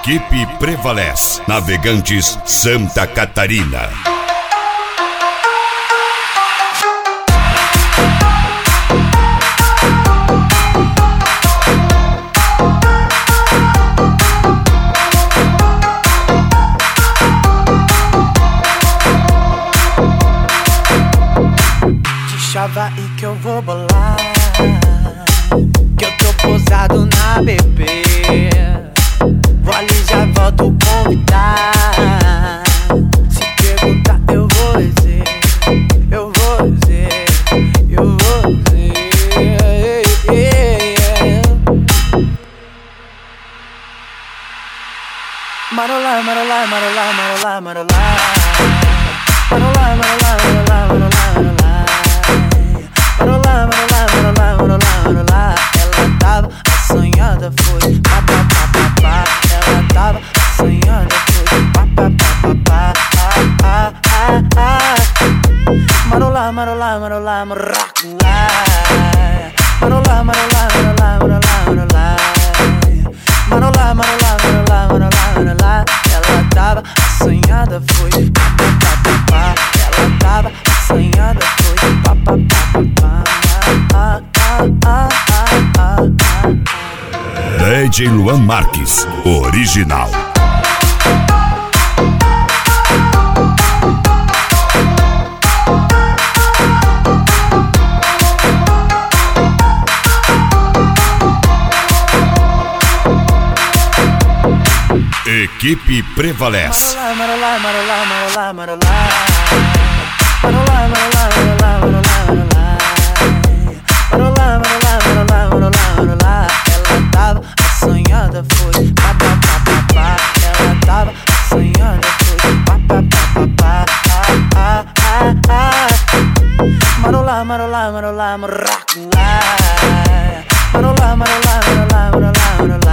Equipe Prevalece, Navegantes Santa Catarina. Chava aí que eu vou bolar, que eu tô posado na BP. Vou ali, já volto convidar. Se perguntar eu vou dizer, eu vou dizer, eu vou dizer. Marolá, marolá, marolá, marolá, marolá. Marolá, marolá, marolá, marolá, marolá. Marolá, marolá, marolá, marolá, marolá. Ela tava assanhada, foi pá, pá, pá, pá, pá. Ela tava assanhada, foi pá, pá, pá, pá, pá. Marolá, marolá, marolá, maraculá. Marolá, marolá, marolá, marolá, marolá. Marolá, marolá, marolá, marolá, marolá. Ela tava assanhada, foi pá, pá, pá, pá, pá. Ela tava assanhada, foi pá, pá, pá, pá, pá. DJ Luan Marques, original. Equipe Prevalece. Marolá, marolá, marolá, marolá. Marolá, marolá, marolá, marolá, marolá. Marolá, marolá, marolá, marolá, marolá. Ela tava assanhada, foi pá, pá, pá, pá, pá. Ela tava assanhada, foi pá, pá, pá, pá, pá. Marolá, marolá, marolá, maraculá. Marolá, marolá, marolá, marolá, marolá.